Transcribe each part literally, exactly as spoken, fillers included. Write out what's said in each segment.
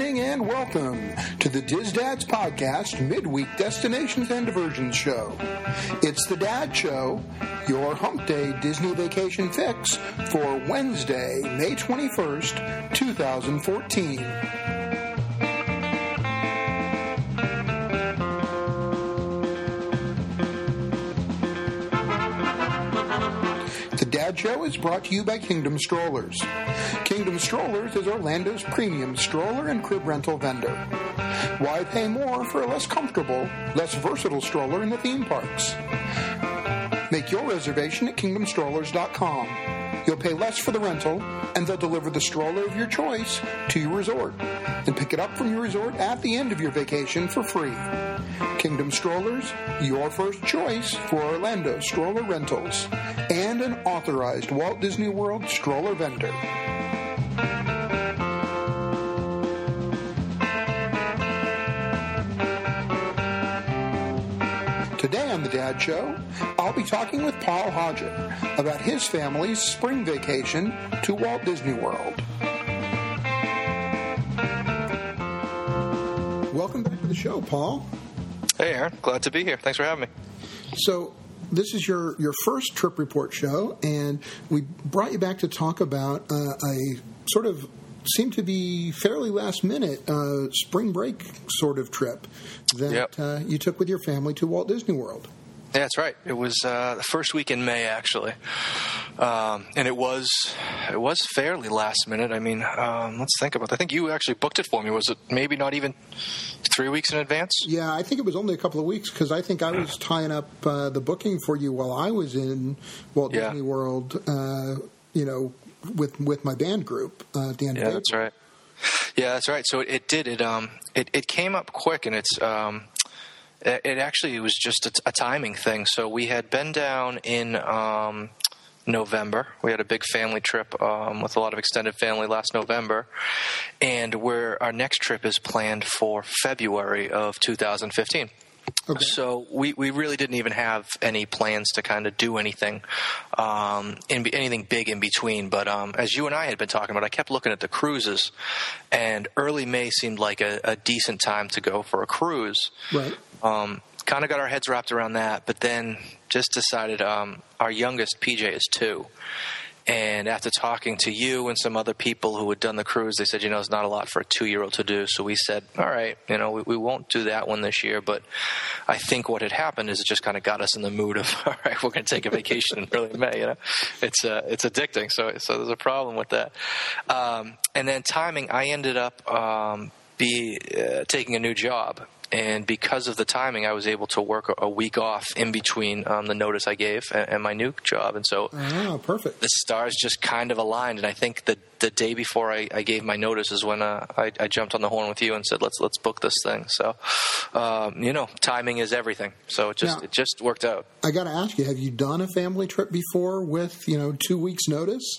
evening and welcome to the Diz Dads Podcast Midweek Destinations and Diversions Show. It's the Dad Show, your hump day Disney vacation fix for Wednesday, May twenty-first, twenty fourteen. The Dad Show is brought to you by Kingdom Strollers. Kingdom Strollers is Orlando's premium stroller and crib rental vendor. Why pay more for a less comfortable, less versatile stroller in the theme parks? Make your reservation at kingdom strollers dot com. You'll pay less for the rental, and they'll deliver the stroller of your choice to your resort. Then pick it up from your resort at the end of your vacation for free. Kingdom Strollers, your first choice for Orlando stroller rentals, and an authorized Walt Disney World stroller vendor. Today on The Dad Show, I'll be talking with Paul Hodger about his family's spring vacation to Walt Disney World. Welcome back to the show, Paul. Hey, Aaron. Glad to be here. Thanks for having me. So, this is your, your first trip report show, and we brought you back to talk about uh, a sort of seemed to be fairly last minute uh, spring break sort of trip that yep. uh, you took with your family to Walt Disney World. Yeah, that's right. It was uh, the first week in May, actually, um, and it was it was fairly last minute. I mean, um, let's think about it. I think you actually booked it for me. Was it maybe not even three weeks in advance? Yeah, I think it was only a couple of weeks because I think I was tying up uh, the booking for you while I was in Walt yeah. Disney World. Uh, you know, with with my band group uh, at the end yeah, of April. that's right. Yeah, that's right. So it, it did. It um it, it came up quick, and it's um. It actually was just a, a timing thing. So we had been down in um, November. We had a big family trip um, with a lot of extended family last November, and where our next trip is planned for February of two thousand fifteen. Okay. So we, we really didn't even have any plans to kind of do anything, um, in, anything big in between. But um, as you and I had been talking about, I kept looking at the cruises, and early May seemed like a, a decent time to go for a cruise. Right. Um, kind of got our heads wrapped around that, but then just decided um, our youngest, P J, is two. And after talking to you and some other people who had done the cruise, they said, you know, it's not a lot for a two-year-old to do. So we said, all right, you know, we, we won't do that one this year. But I think what had happened is it just kind of got us in the mood of, all right, we're going to take a vacation in early May. You know, it's uh, it's addicting. So so there's a problem with that. Um, and then timing, I ended up um, be uh, taking a new job. And because of the timing, I was able to work a week off in between um, the notice I gave and, and my new job. And so oh, perfect. The stars just kind of aligned. And I think the the day before I, I gave my notice is when uh, I, I jumped on the horn with you and said, let's let's book this thing. So, um, you know, timing is everything. So it just now, it just worked out. I got to ask you, have you done a family trip before with, you know, two weeks notice?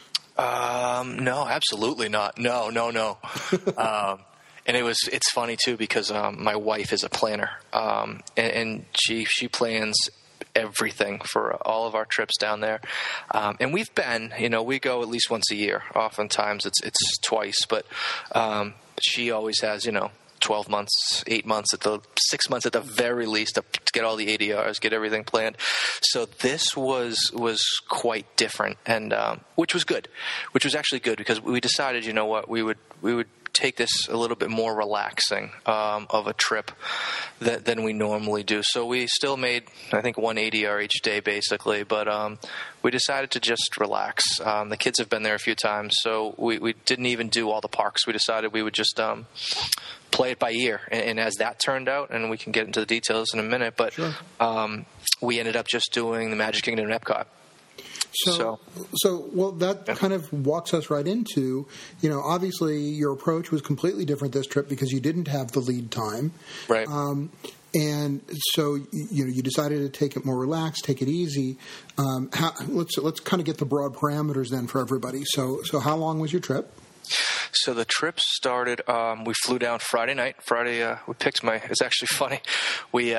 Um, no, absolutely not. No, no, no. um And it was it's funny too because um, my wife is a planner, um, and, and she she plans everything for all of our trips down there. Um, and we've been, you know, we go at least once a year. Oftentimes it's it's twice, but um, she always has, you know, twelve months, eight months at the six months at the very least to get all the A D Rs, get everything planned. So this was was quite different, and um, which was good, which was actually good because we decided, you know what, we would we would. take this a little bit more relaxing um, of a trip that, than we normally do. So we still made, I think, one A D R each day basically, but um, we decided to just relax. Um, the kids have been there a few times, so we, we didn't even do all the parks. We decided we would just um, play it by ear. And, and as that turned out, and we can get into the details in a minute, but sure. um, we ended up just doing the Magic Kingdom and Epcot. So, so, so, well, that yeah. kind of walks us right into, you know, obviously your approach was completely different this trip because you didn't have the lead time. Right. Um, and so, you know, you decided to take it more relaxed, take it easy. Um, how, let's let's kind of get the broad parameters then for everybody. So, so how long was your trip? So the trip started, um, we flew down Friday night. Friday, uh, we picked my, it's actually funny. We, uh,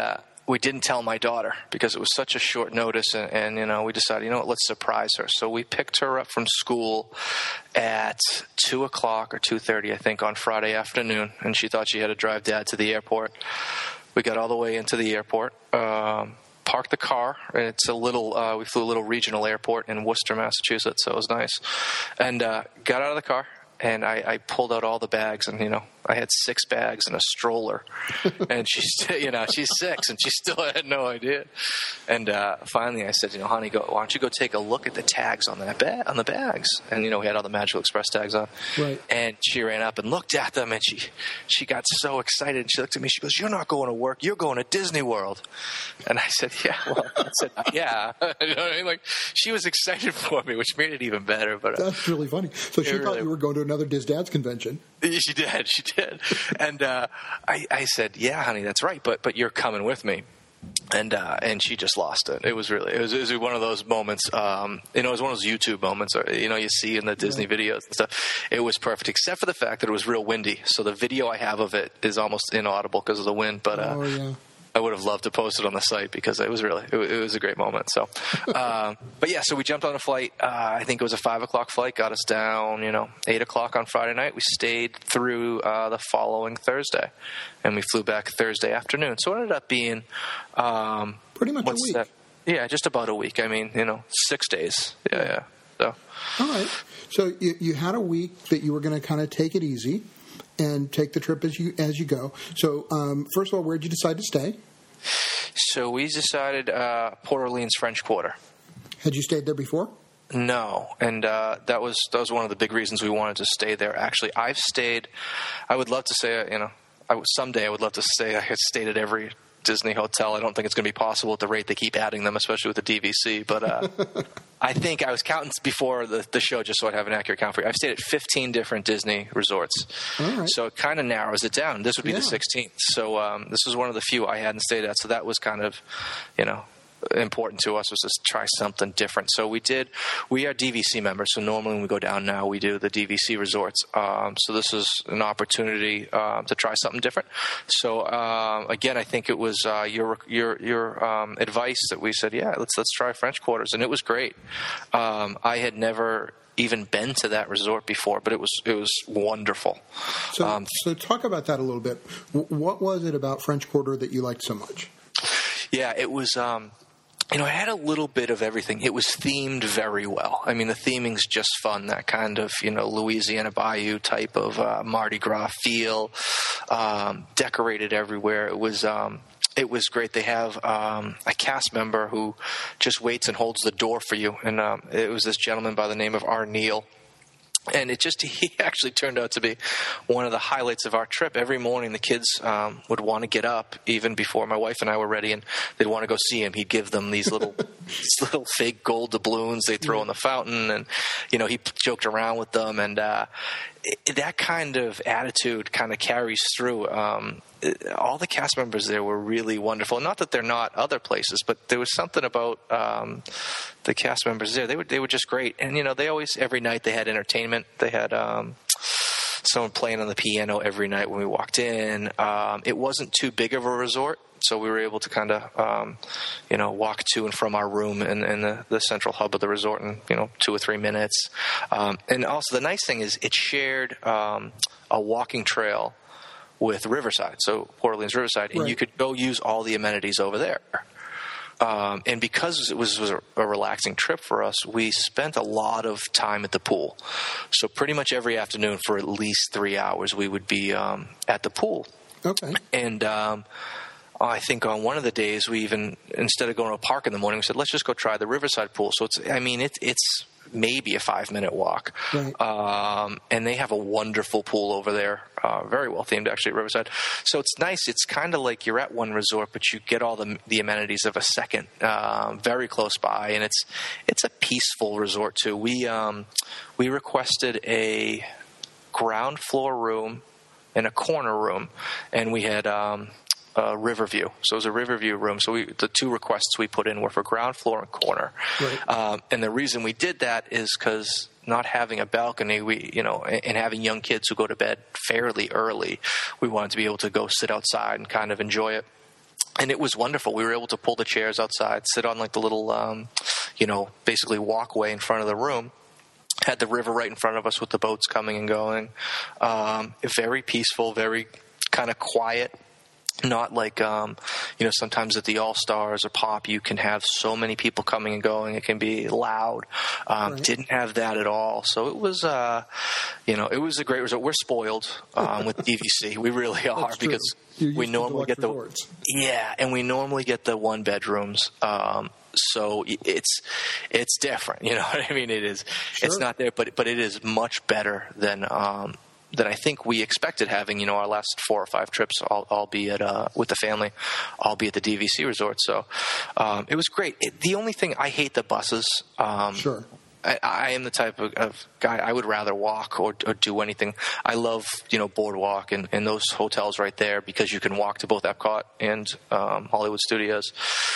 we didn't tell my daughter because it was such a short notice, and, and you know, we decided, you know what, let's surprise her. So we picked her up from school at two o'clock or two thirty, I think, on Friday afternoon, and she thought she had to drive Dad to the airport. We got all the way into the airport, um, parked the car, and it's a little, uh, we flew a little regional airport in Worcester, Massachusetts, so it was nice, and uh, got out of the car. And I, I pulled out all the bags, and, you know, I had six bags and a stroller. And she's, you know, she's six, and she still had no idea. And uh, finally I said, you know, honey, go, why don't you go take a look at the tags on that bag, on the bags? And, you know, we had all the Magical Express tags on. Right. And she ran up and looked at them, and she she got so excited. She looked at me. She goes, "You're not going to work. You're going to Disney World." And I said, "Yeah." Well, I said, "Yeah." You know what I mean? Like, she was excited for me, which made it even better. But uh, that's really funny. So she really, thought you were going to another Diz Dads convention. She did. She did. And uh, I, I said, "Yeah, honey, that's right. But but you're coming with me." And uh, and she just lost it. It was really it was, it was one of those moments. Um, you know, it was one of those YouTube moments. Or, you know, you see in the Disney yeah. videos and stuff. It was perfect, except for the fact that it was real windy. So the video I have of it is almost inaudible because of the wind. But uh, oh yeah. I would have loved to post it on the site because it was really it, it was a great moment. So, um, but yeah, so we jumped on a flight. Uh, I think it was a five o'clock flight. Got us down, you know, eight o'clock on Friday night. We stayed through uh, the following Thursday, and we flew back Thursday afternoon. So it ended up being um, pretty much a week. That? Yeah, just about a week. I mean, you know, six days. Yeah, yeah. So all right. So you, you had a week that you were going to kind of take it easy and take the trip as you as you go. So um, first of all, where did you decide to stay? So we decided uh, Port Orleans French Quarter. Had you stayed there before? No, and uh, that was that was one of the big reasons we wanted to stay there. Actually, I've stayed. I would love to say, you know, I, someday I would love to say I had stayed at every Disney hotel. I don't think it's going to be possible at the rate they keep adding them, especially with the D V C. But uh, I think I was counting before the, the show just so I'd have an accurate count for you. I've stayed at fifteen different Disney resorts. All right. So it kind of narrows it down. This would be yeah. the sixteenth. So um, this was one of the few I hadn't stayed at. So that was kind of, you know, important to us was to try something different. So we did. We are D V C members, so normally when we go down now, we do the D V C resorts. Um, so this is an opportunity uh, to try something different. So uh, again, I think it was uh, your your your um, advice that we said, yeah, let's let's try French Quarters, and it was great. Um, I had never even been to that resort before, but it was it was wonderful. So, um, so talk about that a little bit. What was it about French Quarter that you liked so much? Yeah, it was. Um, You know, it had a little bit of everything. It was themed very well. I mean, the theming's just fun, that kind of, you know, Louisiana Bayou type of uh, Mardi Gras feel, um, decorated everywhere. It was um, it was great. They have um, a cast member who just waits and holds the door for you, and um, it was this gentleman by the name of Arneal. And it just, he actually turned out to be one of the highlights of our trip. Every morning the kids um, would want to get up even before my wife and I were ready, and they'd want to go see him. He'd give them these little these little fake gold doubloons they'd throw in the fountain, and, you know, he joked around with them. And uh, it, that kind of attitude kind of carries through. Um, it, all the cast members there were really wonderful. Not that they're not other places, but there was something about um, the cast members there. They were they were just great. And, you know, they always, every night they had entertainment. They had um, someone playing on the piano every night when we walked in. Um, it wasn't too big of a resort, so we were able to kind of, um, you know, walk to and from our room in, in the, the central hub of the resort in, you know, two or three minutes. Um, and also the nice thing is it shared um, a walking trail with Riverside, so Port Orleans Riverside, and right. you could go use all the amenities over there. Um, and because it was, was a, a relaxing trip for us, we spent a lot of time at the pool. So pretty much every afternoon for at least three hours, we would be um, at the pool. Okay. And um, I think on one of the days, we even, instead of going to a park in the morning, we said, let's just go try the Riverside pool. So it's, I mean, it, it's maybe a five-minute walk. Right. Um, and they have a wonderful pool over there, uh, very well themed actually at Riverside. So it's nice. It's kind of like you're at one resort, but you get all the the amenities of a second, um, very close by, and it's it's a peaceful resort too. We um, we requested a ground floor room and a corner room, and we had um, Uh, Riverview. So it was a Riverview room. So we, the two requests we put in were for ground floor and corner. Right. Um, and the reason we did that is because not having a balcony, we, you know, and, and having young kids who go to bed fairly early, we wanted to be able to go sit outside and kind of enjoy it. and it was wonderful. We were able to pull the chairs outside, sit on like the little, um, you know, basically walkway in front of the room. Had the river right in front of us with the boats coming and going. Um, very peaceful, very kind of quiet. Not like, um, you know, sometimes at the All-Stars or Pop, you can have so many people coming and going. It can be loud. Um, right. Didn't have that at all. So it was, uh, you know, it was a great result. We're spoiled um, with D V C. We really are because we normally get the resorts. Yeah, and we normally get the one bedrooms. Um, so it's it's different. You know what I mean? It is. Sure. It's not there, but but it is much better than. Um, that I think we expected having, you know, our last four or five trips, all, all be at, uh, with the family, all be at the D V C resort. So um, it was great. It, the only thing, I hate the buses. Um, sure. I, I am the type of, of guy, I would rather walk or, or do anything. I love, you know, Boardwalk and, and those hotels right there because you can walk to both Epcot and um, Hollywood Studios.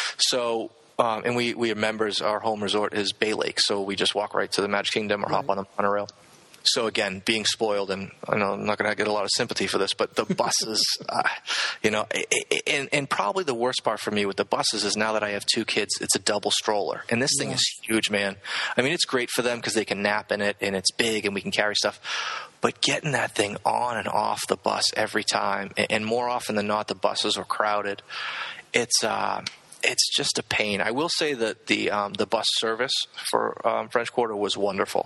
So, um, and we, we are members, our home resort is Bay Lake. So we just walk right to the Magic Kingdom or right. hop on the monorail. So again, being spoiled, and I know I'm not going to get a lot of sympathy for this, but the buses, uh, you know, and, and probably the worst part for me with the buses is now that I have two kids, it's a double stroller, and this yeah. thing is huge, man. I mean, it's great for them because they can nap in it, and it's big, and we can carry stuff. But getting that thing on and off the bus every time, and more often than not, the buses are crowded. It's uh, it's just a pain. I will say that the um, the bus service for um, French Quarter was wonderful.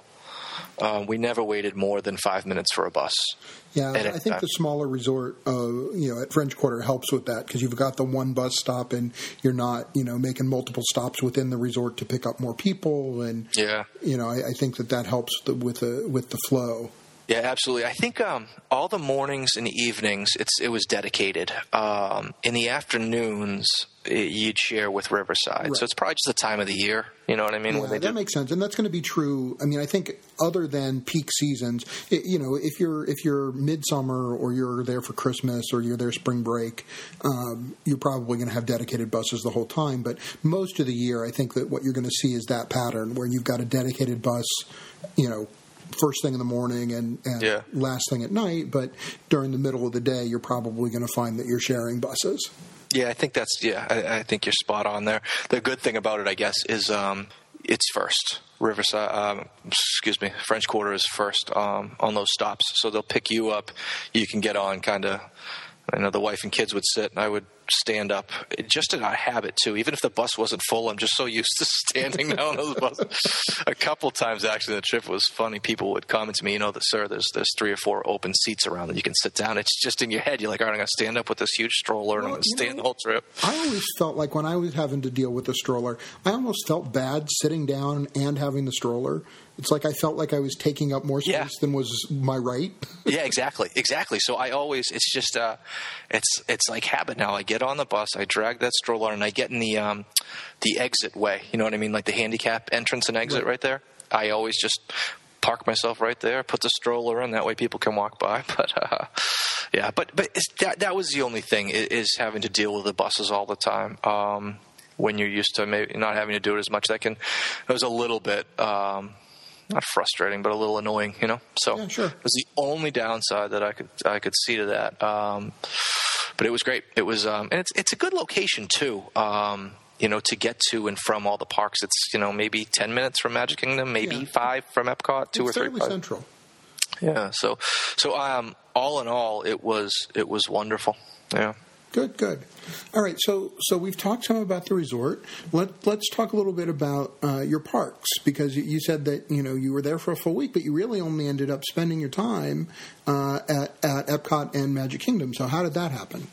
Um, we never waited more than five minutes for a bus. Yeah, I think the smaller resort, uh, you know, at French Quarter helps with that because you've got the one bus stop and you're not, you know, making multiple stops within the resort to pick up more people. And, yeah. you know, I, I think that that helps the, with the with the flow. Yeah, absolutely. I think um, all the mornings and evenings, it's it was dedicated. Um, in the afternoons, it, you'd share with Riverside. Right. So it's probably just the time of the year. You know what I mean? Yeah, when they that do. makes sense, and that's going to be true. I mean, I think other than peak seasons, it, you know, if you're if you're midsummer or you're there for Christmas or you're there spring break, um, you're probably going to have dedicated buses the whole time. But most of the year, I think that what you're going to see is that pattern where you've got a dedicated bus, you know, first thing in the morning and, and yeah. last thing at night, but during the middle of the day, you're probably going to find that you're sharing buses. Yeah, I think that's, yeah, I, I think you're spot on there. The good thing about it, I guess, is um, it's first. Riverside, um, excuse me, French Quarter is first um, on those stops. So they'll pick you up. You can get on kind of, I know the wife and kids would sit and I would stand up, just in our habit too. Even if the bus wasn't full, I'm just so used to standing down on those buses. A couple times actually, the trip was funny. People would comment to me, you know, that sir, there's there's three or four open seats around that you can sit down. It's just in your head. You're like, all right, I'm going to stand up with this huge stroller and well, I'm going to stand know, the whole trip. I always felt like when I was having to deal with the stroller, I almost felt bad sitting down and having the stroller. It's like I felt like I was taking up more space yeah. than was my right. Yeah, exactly, exactly. So I always, it's just, uh, it's it's like habit now. I get on the bus, I drag that stroller, and I get in the um, the exit way. You know what I mean, like the handicap entrance and exit right, right there. I always just park myself right there, put the stroller in. That way, people can walk by. But uh, yeah, but but it's, that that was the only thing is having to deal with the buses all the time. Um, when you're used to maybe not having to do it as much, that can it was a little bit. Um, Not frustrating, but a little annoying, you know. So yeah, sure. It was the only downside that I could I could see to that. Um, but it was great. It was, um, and it's it's a good location too. Um, you know, to get to and from all the parks. It's you know maybe ten minutes from Magic Kingdom, maybe yeah. five from Epcot, two it's or three. Fairly central. Yeah. So so um, all in all, it was it was wonderful. Yeah. Good, good. All right, so so we've talked some about the resort. Let, let's talk a little bit about uh, your parks, because you said that you know you were there for a full week, but you really only ended up spending your time uh, at, at Epcot and Magic Kingdom. So how did that happen?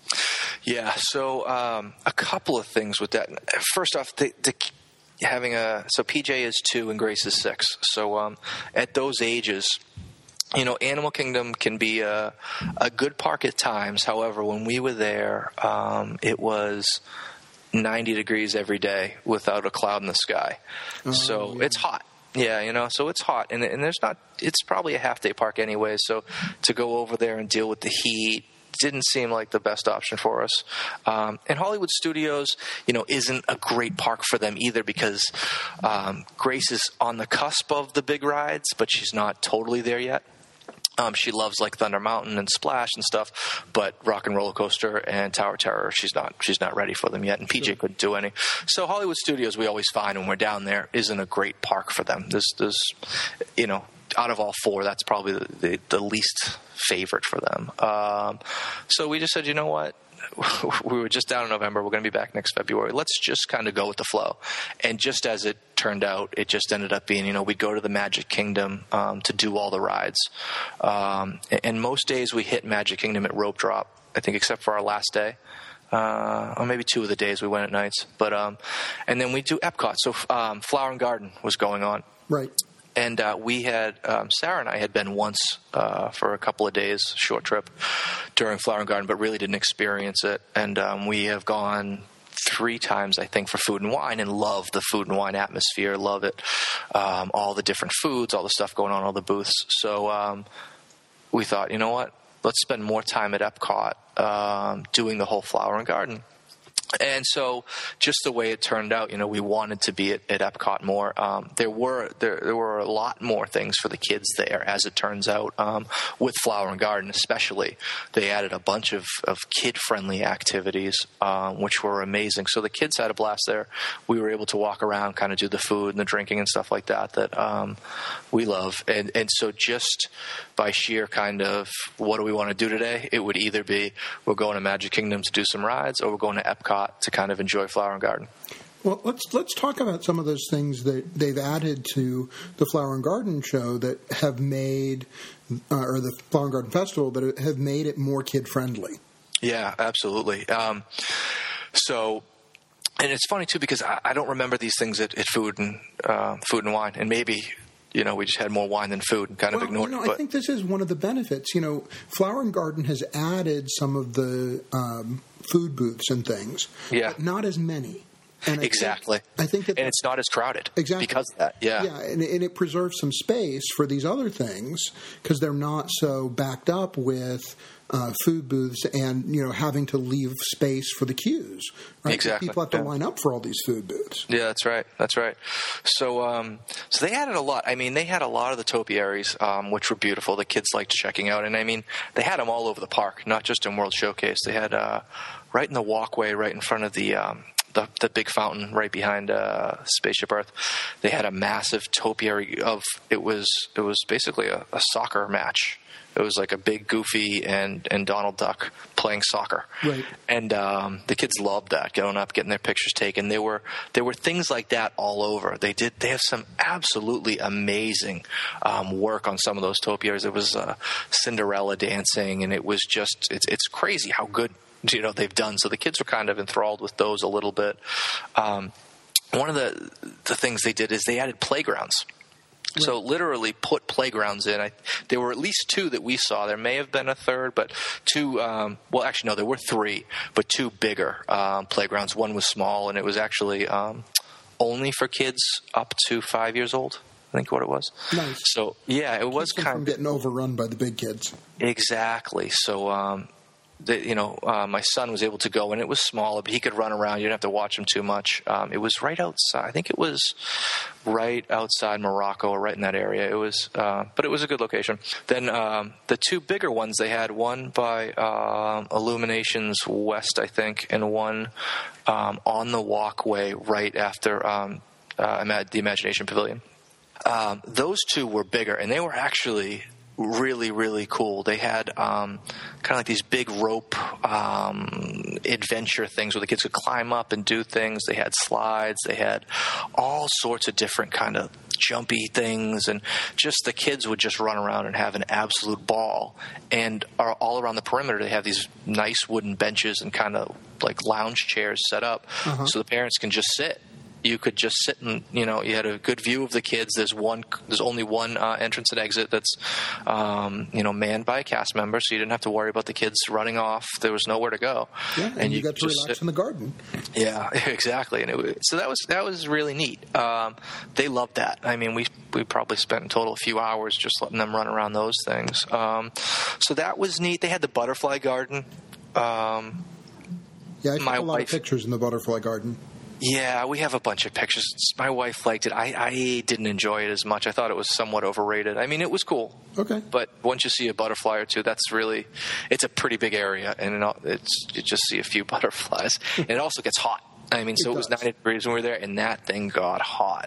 Yeah, so um, a couple of things with that. First off, the, the having a so P J is two and Grace is six. So um, at those ages, you know, Animal Kingdom can be a, a good park at times. However, when we were there, um, it was ninety degrees every day without a cloud in the sky. Oh, so yeah. It's hot. Yeah, you know, so it's hot. And, and there's not – it's probably a half-day park anyway. So to go over there and deal with the heat didn't seem like the best option for us. Um, and Hollywood Studios, you know, isn't a great park for them either because um, Grace is on the cusp of the big rides, but she's not totally there yet. Um, she loves like Thunder Mountain and Splash and stuff, but Rock and Roller Coaster and Tower Terror, she's not she's not ready for them yet. And P J sure. couldn't do any. So Hollywood Studios, we always find when we're down there, isn't a great park for them. There's, there's you know, out of all four, that's probably the, the, the least favorite for them. Um, so we just said, you know what? We were just down in November. We're going to be back next February. Let's just kind of go with the flow. And just as it turned out, it just ended up being, you know, we'd go to the Magic Kingdom um, to do all the rides. Um, and most days we hit Magic Kingdom at rope drop, I think, except for our last day. Uh, or maybe two of the days we went at nights. But um, and then we do Epcot. So um, Flower and Garden was going on. Right. And uh, we had, um, Sarah and I had been once uh, for a couple of days, short trip, during Flower and Garden, but really didn't experience it. And um, we have gone three times, I think, for Food and Wine, and love the Food and Wine atmosphere, love it. Um, all the different foods, all the stuff going on, all the booths. So um, we thought, you know what, let's spend more time at Epcot um, doing the whole Flower and Garden. And so, just the way it turned out, you know, we wanted to be at, at Epcot more. Um, there were there, there were a lot more things for the kids there, as it turns out. Um, with Flower and Garden, especially, they added a bunch of, of kid-friendly activities, um, which were amazing. So the kids had a blast there. We were able to walk around, kind of do the food and the drinking and stuff like that that um, we love. And and so, just by sheer kind of what do we want to do today, it would either be we're going to Magic Kingdom to do some rides, or we're going to Epcot to kind of enjoy Flower and Garden. Well, let's let's talk about some of those things that they've added to the Flower and Garden show that have made, uh, or the Flower and Garden Festival, that have made it more kid friendly. Yeah, absolutely. Um, so, and it's funny too because I, I don't remember these things at, at Food and uh, Food and Wine, and maybe, you know, we just had more wine than food and kind well, of ignored you know, it. But I think this is one of the benefits. You know, Flower and Garden has added some of the um, food booths and things, yeah, but not as many. And I exactly. Think, I think that, and it's not as crowded. Exactly. Because of that. Yeah. Yeah, and, and it preserves some space for these other things because they're not so backed up with uh, food booths and, you know, having to leave space for the queues. Right? Exactly. People have to yeah. line up for all these food booths. Yeah, that's right. That's right. So, um, so they added a lot. I mean, they had a lot of the topiaries, um, which were beautiful. The kids liked checking out, and I mean, they had them all over the park, not just in World Showcase. They had uh, right in the walkway, right in front of the. Um, The, the big fountain right behind uh, Spaceship Earth. They had a massive topiary of it was it was basically a, a soccer match. It was like a big Goofy and, and Donald Duck playing soccer, right? And um, the kids loved that, going up, getting their pictures taken. There were there were things like that all over. They did they have some absolutely amazing um, work on some of those topiaries. There was uh, Cinderella dancing, and it was just it's it's crazy how good. You know, they've done. So the kids were kind of enthralled with those a little bit. Um, one of the the things they did is they added playgrounds. Right. So literally put playgrounds in. I, there were at least two that we saw. There may have been a third, but two um, – well, actually, no, there were three, but two bigger um, playgrounds. One was small, and it was actually um, only for kids up to five years old. I think what it was. Nice. So, yeah, it was Keeps them kind from of – getting overrun by the big kids. Exactly. So um, – The, you know, uh, my son was able to go, and it was smaller, but he could run around. You didn't have to watch him too much. Um, it was right outside. I think it was right outside Morocco, or right in that area. It was, uh, but it was a good location. Then um, the two bigger ones, they had one by um, Illuminations West, I think, and one um, on the walkway right after um, uh, the Imagination Pavilion. Um, those two were bigger, and they were actually really, really cool. They had um, kind of like these big rope um, adventure things where the kids could climb up and do things. They had slides. They had all sorts of different kind of jumpy things, and just the kids would just run around and have an absolute ball. And are all around the perimeter, they have these nice wooden benches and kind of like lounge chairs set up, uh-huh. so the parents can just sit. You could just sit and, you know, you had a good view of the kids. There's one, there's only one uh, entrance and exit that's, um, you know, manned by a cast member, so you didn't have to worry about the kids running off. There was nowhere to go. Yeah, and, and you, you got to relax sit. in the garden. Yeah, exactly. And it, so that was that was really neat. Um, they loved that. I mean, we we probably spent in total a few hours just letting them run around those things. Um, so that was neat. They had the butterfly garden. Um, yeah, I took my a lot wife, of pictures in the butterfly garden. Yeah, we have a bunch of pictures. My wife liked it. I, I didn't enjoy it as much. I thought it was somewhat overrated. I mean, it was cool. Okay. But once you see a butterfly or two, that's really, it's a pretty big area, and it's you just see a few butterflies. And it also gets hot. I mean, so it, it was ninety degrees when we were there, and that thing got hot.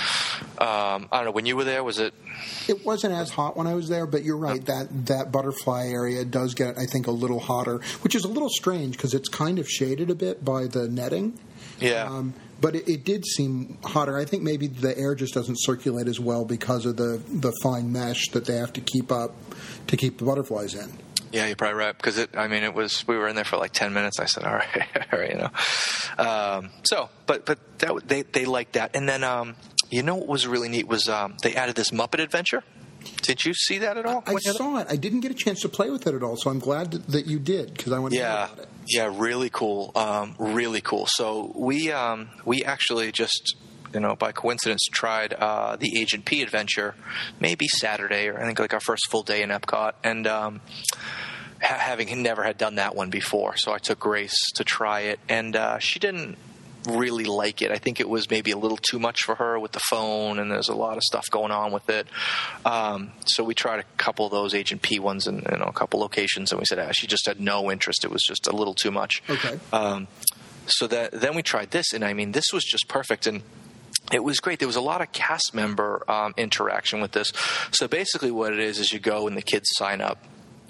Um, I don't know. When you were there, was it? It wasn't as hot when I was there, but you're right. That that butterfly area does get, I think, a little hotter, which is a little strange because it's kind of shaded a bit by the netting. Yeah. Um, but it, it did seem hotter. I think maybe the air just doesn't circulate as well because of the, the fine mesh that they have to keep up to keep the butterflies in. Yeah, you're probably right. Because it, I mean, it was, we were in there for like ten minutes. I said, all right, all right, you know. Um, so, but, but that, they, they liked that. And then, um, you know what was really neat was um, they added this Muppet Adventure. Did you see that at all? I saw it. I didn't get a chance to play with it at all, so I'm glad that, that you did because I want to yeah, know about it. Yeah, really cool. Um, really cool. So we um, we actually just, you know, by coincidence tried uh, the Agent P adventure maybe Saturday, or I think like our first full day in Epcot, and um, ha- having never had done that one before, so I took Grace to try it, and uh, she didn't really like it. I think it was maybe a little too much for her with the phone, and there's a lot of stuff going on with it. Um, so we tried a couple of those Agent P ones in, you know, a couple locations, and we said ah, she just had no interest. It was just a little too much. Okay. Um, so that then we tried this, and I mean, this was just perfect, and it was great. There was a lot of cast member um, interaction with this. So basically what it is is you go and the kids sign up,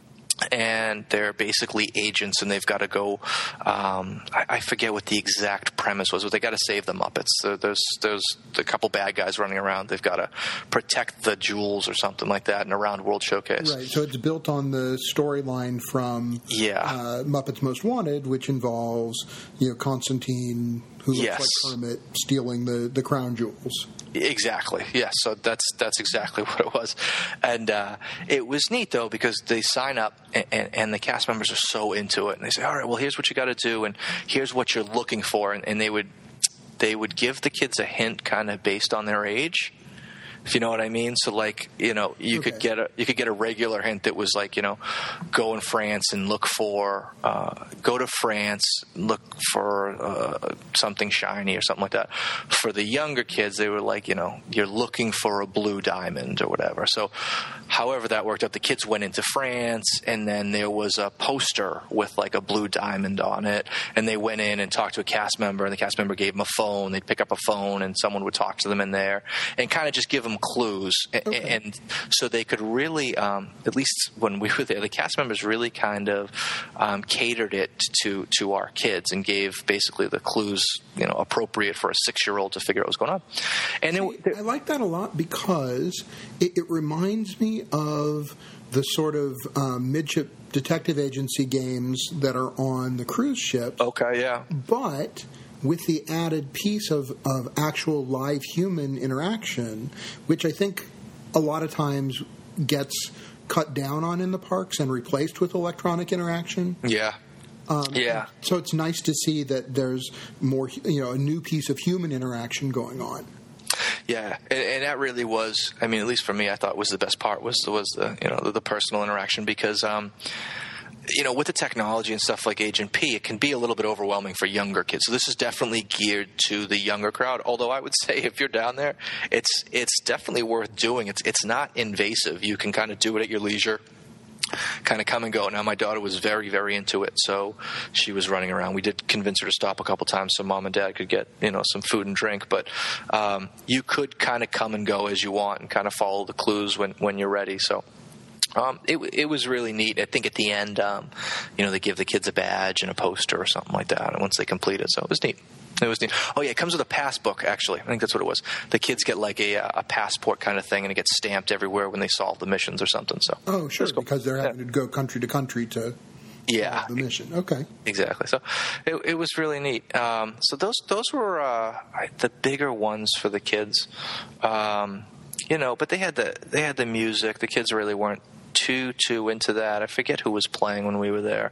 and they're basically agents, and they've got to go. Um, I, I forget what the exact premise was, but they got to save the Muppets. There, there's there's a couple bad guys running around. They've got to protect the jewels or something like that in a Round World Showcase. Right. So it's built on the storyline from yeah. uh, Muppets Most Wanted, which involves you know Constantine, who looks yes. like Kermit, stealing the, the crown jewels. Exactly. Yes. So that's that's exactly what it was, and uh, it was neat though because they sign up and, and, and the cast members are so into it, and they say, "All right, well, here's what you got to do, and here's what you're looking for," and, and they would they would give the kids a hint, kind of based on their age. If you know what I mean. So like, you know, you okay. could get a you could get a regular hint that was like, you know, go in France and look for uh, go to France, look for uh, something shiny or something like that. For the younger kids, they were like, you know, you're looking for a blue diamond or whatever. So however that worked out, the kids went into France, and then there was a poster with like a blue diamond on it, and they went in and talked to a cast member, and the cast member gave them a phone. They'd pick up a phone, and someone would talk to them in there and kind of just give them clues. Okay. And so they could really, um, at least when we were there, the cast members really kind of um, catered it to, to our kids and gave basically the clues, you know, appropriate for a six-year-old to figure out what's going on. And See, it, I like that a lot because it, it reminds me of the sort of um, midship detective agency games that are on the cruise ship. Okay, yeah. But with the added piece of, of actual live human interaction, which I think a lot of times gets cut down on in the parks and replaced with electronic interaction. Yeah. Um, yeah. So it's nice to see that there's more, you know, a new piece of human interaction going on. Yeah, and, and that really was, I mean, at least for me, I thought was the best part was was the you know the, the personal interaction because. Um, You know, with the technology and stuff like Agent P, it can be a little bit overwhelming for younger kids. So this is definitely geared to the younger crowd. Although I would say if you're down there, it's it's definitely worth doing. It's it's not invasive. You can kind of do it at your leisure, kind of come and go. Now, my daughter was very, very into it, so she was running around. We did convince her to stop a couple times so mom and dad could get, you know, some food and drink. But um, you could kind of come and go as you want and kind of follow the clues when, when you're ready. So. Um, it it was really neat. I think at the end, um, you know, they give the kids a badge and a poster or something like that, and once they complete it, so it was neat. It was neat. Oh yeah, it comes with a passbook. Actually, I think that's what it was. The kids get like a a passport kind of thing, and it gets stamped everywhere when they solve the missions or something. So oh sure, cool. Because they're having yeah. to go country to country to yeah solve the mission. Okay, exactly. So it it was really neat. Um, so those those were uh, the bigger ones for the kids. Um, you know, but they had the they had the music. The kids really weren't too too into that. I forget who was playing when we were there.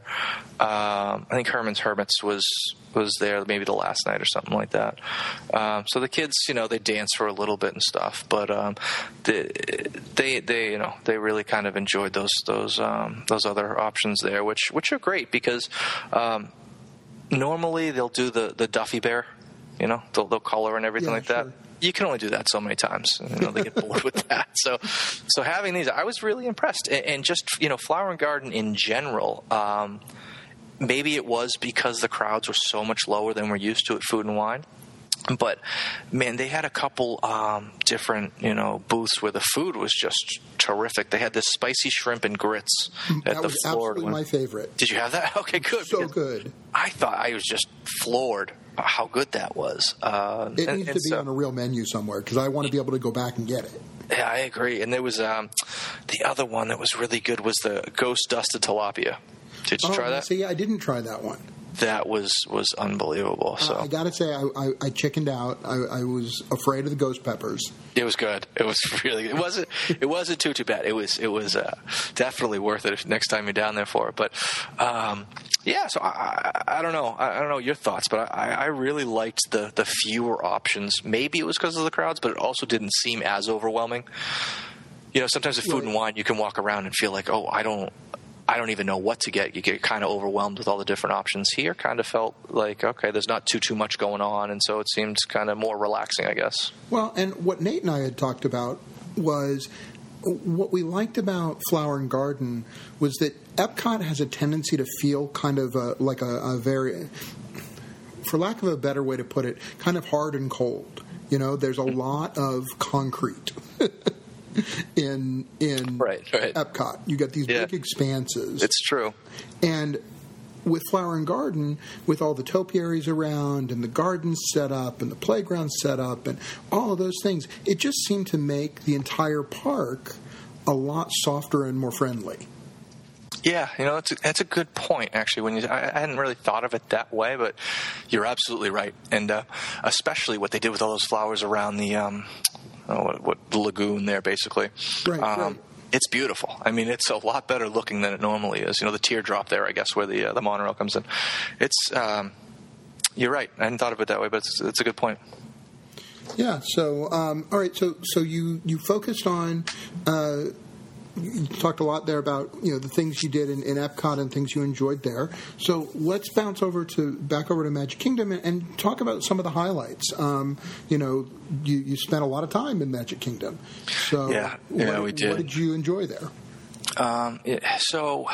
Um, I think Herman's Hermits was was there maybe the last night or something like that. Um, so the kids, you know, they dance for a little bit and stuff, but um, they, they they you know they really kind of enjoyed those those um, those other options there, which which are great because um, normally they'll do the the Duffy Bear You know, they'll, they'll color and everything Yeah, like that. sure. You can only do that so many times. You know, they get bored with that. So, so having these, I was really impressed. And, and just, you know, Flower and Garden in general, um, maybe it was because the crowds were so much lower than we're used to at Food and Wine. But, man, they had a couple um, different, you know, booths where the food was just terrific. They had this spicy shrimp and grits at That the was Florida absolutely one. my favorite. Did you have that? Okay, good. So because good. I thought I was just floored by how good that was. Uh, It and- needs and to be so- on a real menu somewhere because I want to be able to go back and get it. Yeah, I agree. And there was um, the other one that was really good was the Ghost Dusted Tilapia. Did you Oh, try that? See, I didn't try that one. That was was unbelievable. So Uh, I got to say, I, I, I chickened out. I, I was afraid of the ghost peppers. it was good. It was really good. It wasn't it wasn't too too bad. It was it was uh, definitely worth it if next time you're down there for it. But um, yeah, so I, I, I don't know. I, I don't know your thoughts, but I, I really liked the the fewer options. Maybe it was because of the crowds, but it also didn't seem as overwhelming. You know, sometimes at Food Right. and Wine, you can walk around and feel like, oh, I don't. I don't even know what to get. You get kind of overwhelmed with all the different options. Here kind of felt like, okay, there's not too, too much going on, and so it seemed kind of more relaxing, I guess. Well, and what Nate and I had talked about was what we liked about Flower and Garden was that Epcot has a tendency to feel kind of a, like a, a very, for lack of a better way to put it, kind of hard and cold. You know, there's a lot of concrete. in in Right, right. Epcot. You got these Yeah. big expanses. It's true. And with Flower and Garden, with all the topiaries around and the gardens set up and the playground set up and all of those things, it just seemed to make the entire park a lot softer and more friendly. Yeah, you know, that's a, that's a good point, actually. When you, I, I hadn't really thought of it that way, but you're absolutely right. And uh, especially what they did with all those flowers around the, um, oh, what, what the lagoon there, basically. Right, um, right. It's beautiful. I mean, it's a lot better looking than it normally is. You know, the teardrop there, I guess, where the uh, the monorail comes in. It's, um, you're right. I hadn't thought of it that way, but it's, it's a good point. Yeah. So, um, all right. So, so you you focused on. Uh, you talked a lot there about you know the things you did in, in Epcot and things you enjoyed there. So let's bounce over to back over to Magic Kingdom and, and talk about some of the highlights. Um, you know, you, you spent a lot of time in Magic Kingdom. So Yeah, yeah, what, we did. What did you enjoy there? Um, it, so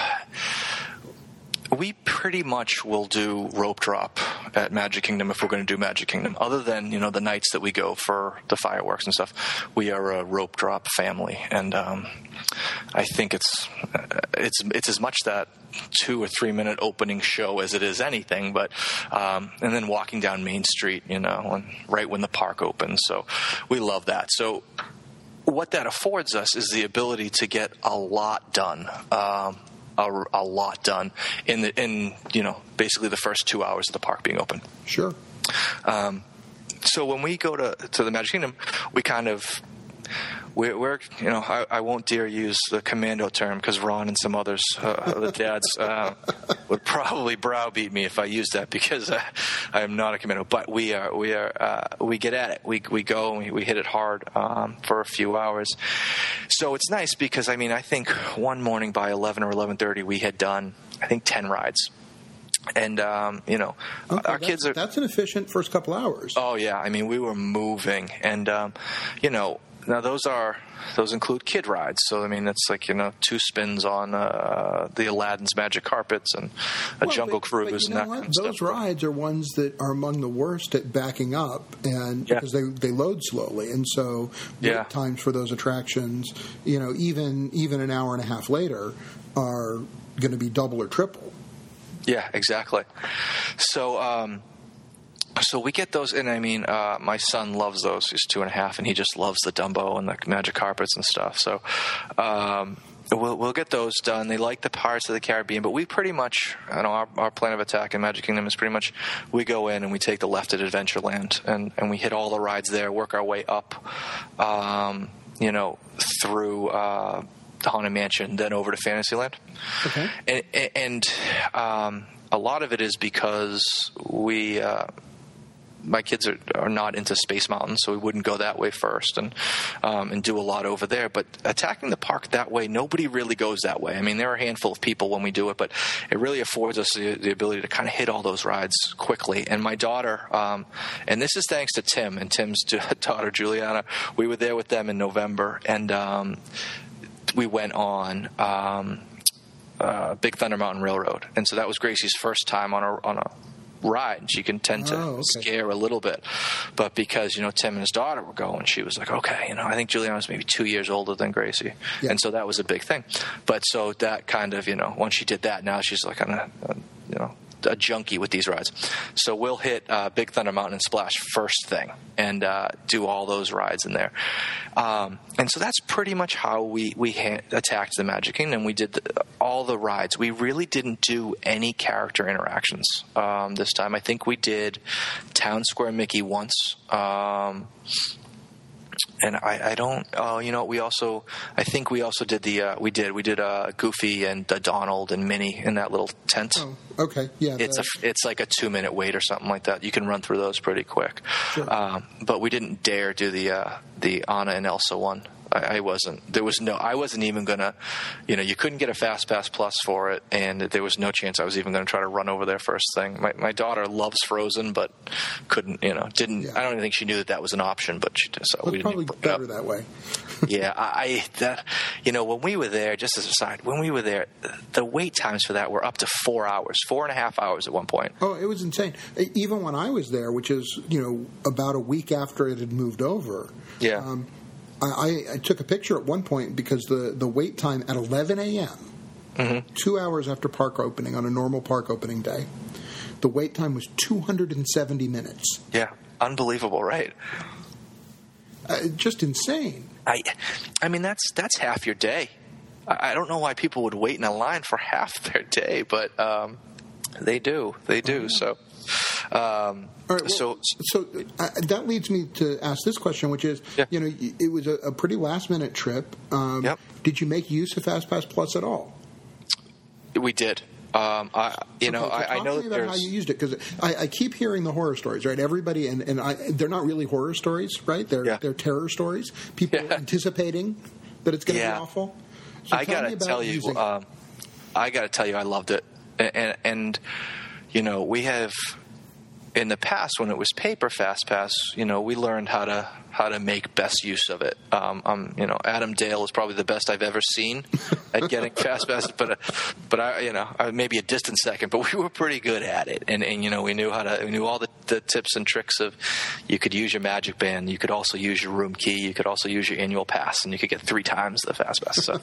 we pretty much will do rope drop at Magic Kingdom if we're going to do Magic Kingdom. Other than, you know, the nights that we go for the fireworks and stuff, we are a rope drop family. And um, I think it's it's it's as much that two or three minute opening show as it is anything. But um, and then walking down Main Street, you know, and right when the park opens. So we love that. So what that affords us is the ability to get a lot done. Um, A, a lot done in the in you know basically the first two hours of the park being open. Sure. Um, so when we go to to the Magic Kingdom, we kind of we're, we're you know I, I won't dare use the commando term because Ron and some others uh, the dads uh, would probably browbeat me if I used that because uh, I am not a commando. But we are we are uh, we get at it. We we go and we, we hit it hard um, for a few hours. So it's nice because I mean I think one morning by eleven or eleven thirty we had done I think ten rides. And, um, you know, Okay, our that's, kids are... That's an efficient first couple hours. Oh, yeah. I mean, we were moving. And, um, you know, now those are... Those include kid rides. So, I mean, that's like, you know, two spins on uh, the Aladdin's Magic Carpets and a Well, Jungle but, Cruise but you and know that what? kind of Those stuff. rides are ones that are among the worst at backing up, and Yeah. because they, they load slowly, and so wait Yeah. times for those attractions, you know, even even an hour and a half later, are going to be double or triple. Yeah, exactly. So, um, so we get those, and I mean, uh, my son loves those. He's two and a half, and he just loves the Dumbo and the Magic Carpets and stuff. So, um, we'll we'll get those done. They like the Pirates of the Caribbean, but we pretty much, you know, our, our plan of attack in Magic Kingdom is pretty much we go in and we take the left at Adventureland, and and we hit all the rides there, work our way up, um, you know, through. Uh, the Haunted Mansion, then over to Fantasyland. Okay. And, and um, a lot of it is because we uh, my kids are, are not into Space Mountain, so we wouldn't go that way first and um, and do a lot over there. But attacking the park that way, nobody really goes that way. I mean, there are a handful of people when we do it, but it really affords us the, the ability to kind of hit all those rides quickly. And my daughter, um, and this is thanks to Tim and Tim's daughter, Juliana, we were there with them in November, and um, we went on um, uh, Big Thunder Mountain Railroad. And so that was Gracie's first time on a on a ride. She can tend to oh, okay. scare a little bit. But because, you know, Tim and his daughter were going, she was like, okay, you know, I think Juliana was maybe two years older than Gracie. Yeah. And so that was a big thing. But so that kind of, you know, once she did that, now she's like, a, you know, a junkie with these rides. So we'll hit uh, Big Thunder Mountain and Splash first thing and uh, do all those rides in there. Um, and so that's pretty much how we, we ha- attacked the Magic Kingdom. We did the, all the rides. We really didn't do any character interactions um, this time. I think we did Town Square Mickey once. Um, And I, I don't, oh, you know, we also, I think we also did the, uh, we did, we did uh, Goofy and uh, Donald and Minnie in that little tent. Oh, okay, yeah. It's the, a, it's like a two minute wait or something like that. You can run through those pretty quick. Sure. Um, but we didn't dare do the, uh, the Anna and Elsa one. I, I wasn't, there was no, I wasn't even going to, you know, you couldn't get a Fast Pass Plus for it, and there was no chance I was even going to try to run over there first thing. My, my daughter loves Frozen, but couldn't, you know, didn't, yeah. I don't even think she knew that that was an option, but she did, so well, we didn't probably better that way. yeah, I, I, that, you know, when we were there, just as a side, when we were there, the wait times for that were up to four hours, four and a half hours at one point. Oh, it was insane. Even when I was there, which is, you know, about a week after it had moved over. Yeah. Um, I, I took a picture at one point because the, the wait time at eleven a.m., mm-hmm. two hours after park opening on a normal park opening day, the wait time was two hundred seventy minutes. Yeah, unbelievable, right? Uh, just insane. I, I mean, that's that's half your day. I, I don't know why people would wait in a line for half their day, but um, they do. They do. So. Um, All right, well, so, so uh, that leads me to ask this question, which is, yeah. you know, it was a, a pretty last-minute trip. Um, yep. Did you make use of FastPass Plus at all? We did. Um, I, you okay, know, so I, I know talk to me about how you used it, because I, I keep hearing the horror stories, right? Everybody, and, and I, they're not really horror stories, right? They're yeah. they're terror stories. People yeah. anticipating that it's going to yeah. be awful. So I gotta tell you, um, I gotta tell you, I loved it, and, and, and you know, we have. In the past, when it was paper FastPass, you know, we learned how to how to make best use of it. Um, um, you know, Adam Dale is probably the best I've ever seen at getting FastPass, but but I, you know, maybe a distant second, but we were pretty good at it, and and you know, we knew how to, we knew all the, the tips and tricks of, you could use your Magic Band, you could also use your room key, you could also use your annual pass, and you could get three times the FastPass. So,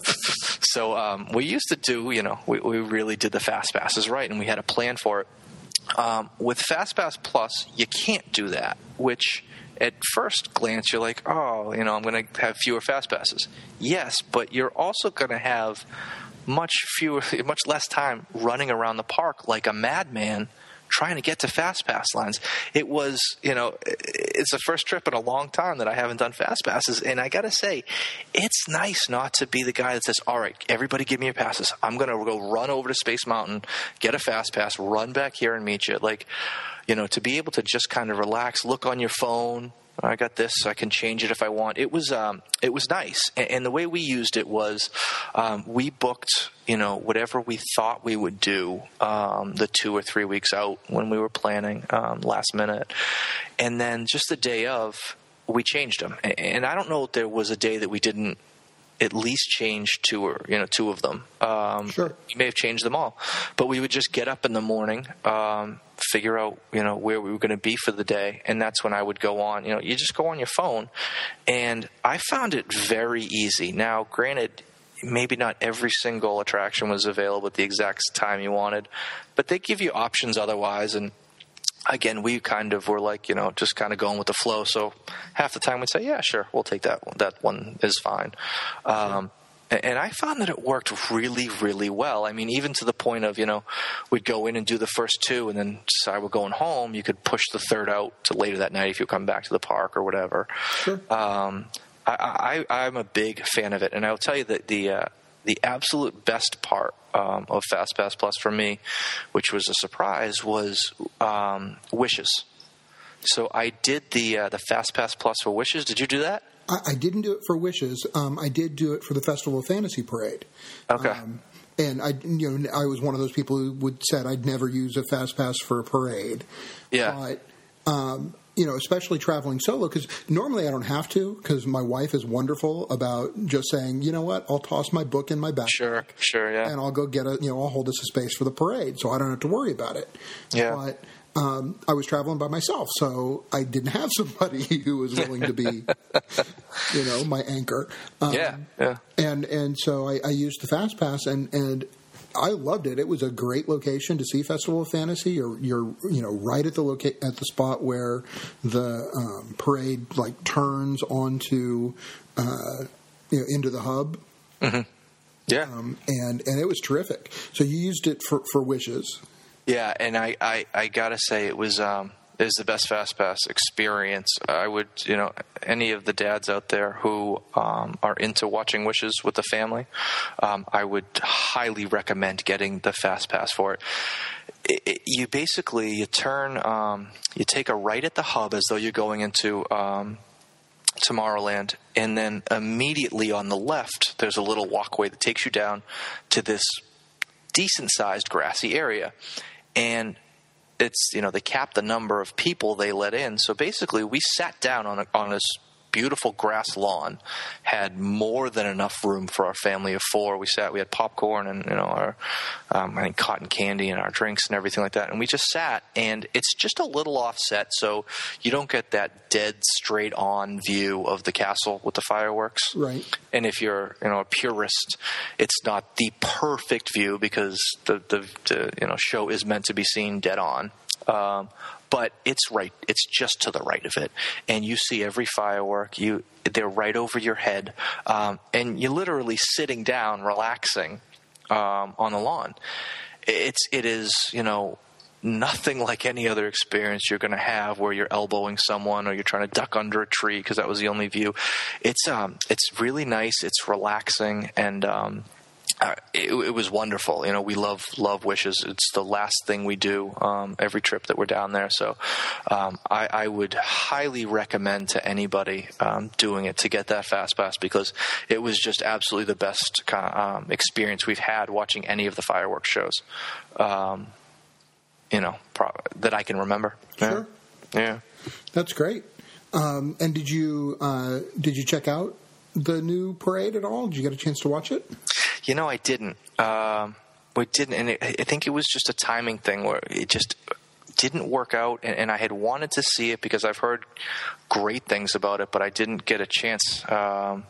so um, we used to do, you know, we we really did the FastPasses right, and we had a plan for it. Um, with FastPass Plus, you can't do that, which at first glance you're like, oh, you know, I'm going to have fewer FastPasses. Yes, but you're also going to have much fewer, much less time running around the park like a madman trying to get to FastPass lines. It was, you know, it's the first trip in a long time that I haven't done FastPasses, and I got to say, it's nice not to be the guy that says, all right, everybody give me your passes. I'm going to go run over to Space Mountain, get a FastPass, run back here and meet you. Like, you know, to be able to just kind of relax, look on your phone, I got this, so I can change it if I want. It was um, it was nice, and, and the way we used it was um, we booked, you know, whatever we thought we would do um, the two or three weeks out when we were planning um, last minute, and then just the day of, we changed them. And, and I don't know if there was a day that we didn't at least change two or you know two of them. Um, sure, we may have changed them all, but we would just get up in the morning. Um, figure out, you know, where we were going to be for the day, and that's when I would go on. You know, you just go on your phone, and I found it very easy. Now, granted, maybe not every single attraction was available at the exact time you wanted, but they give you options otherwise, and again, we kind of were like, you know, just kind of going with the flow, so half the time we'd say, yeah, sure, we'll take that one. That one is fine. Um, And I found that it worked really, really well. I mean, even to the point of, you know, we'd go in and do the first two and then decide we're going home. You could push the third out to later that night if you come back to the park or whatever. Sure. Um, I, I, I'm a big fan of it. And I'll tell you that the uh, the absolute best part um, of FastPass Plus for me, which was a surprise, was um, Wishes. So I did the uh, the Fast Pass Plus for Wishes. Did you do that? I, I didn't do it for Wishes. Um, I did do it for the Festival of Fantasy Parade. Okay. Um, and I, you know, I was one of those people who would said I'd never use a Fast Pass for a parade. Yeah. But um, you know, especially traveling solo, because normally I don't have to, because my wife is wonderful about just saying, you know what, I'll toss my book in my backpack. Sure, sure, yeah. And I'll go get a, you know, I'll hold us a space for the parade, so I don't have to worry about it. Yeah. But um, I was traveling by myself, so I didn't have somebody who was willing to be, you know, my anchor. Um, yeah, yeah. And and so I, I used the Fast Pass, and and I loved it. It was a great location to see Festival of Fantasy. You're, you're you know, right at the loca- at the spot where the um, parade like turns onto, uh, you know, into the hub. Mm-hmm. Yeah, um, and and it was terrific. So you used it for, for Wishes. Yeah, and I, I, I gotta say it was um it was the best Fast Pass experience. I would, you know, any of the dads out there who um, are into watching Wishes with the family, um, I would highly recommend getting the Fast Pass for it. It, it you basically you turn um, you take a right at the hub as though you're going into um, Tomorrowland, and then immediately on the left there's a little walkway that takes you down to this decent-sized grassy area, and it's, you know, they cap the number of people they let in. So basically, we sat down on a, on this beautiful grass lawn, had more than enough room for our family of four. We sat, we had popcorn and, you know, our, um, I think cotton candy and our drinks and everything like that. And we just sat, and it's just a little offset, so you don't get that dead straight on view of the castle with the fireworks. Right. And if you're, you know, a purist, it's not the perfect view because the, the, the you know, show is meant to be seen dead on. Um, but it's right. It's just to the right of it, and you see every firework. You they're right over your head, um, and you're literally sitting down, relaxing um, on the lawn. It's it is you know nothing like any other experience you're going to have where you're elbowing someone or you're trying to duck under a tree because that was the only view. It's um it's really nice. It's relaxing, and um, Uh, it, it was wonderful. You know, we love love Wishes. It's the last thing we do um, every trip that we're down there. So um, I, I would highly recommend to anybody um, doing it to get that Fast Pass, because it was just absolutely the best kind of, um, experience we've had watching any of the fireworks shows. Um, you know, pro- that I can remember. Sure. Yeah, yeah. That's great. Um, and did you uh, did you check out the new parade at all? Did you get a chance to watch it? You know, I didn't. Um, we didn't, and it, I think it was just a timing thing where it just didn't work out. And, and I had wanted to see it because I've heard great things about it, but I didn't get a chance. Um,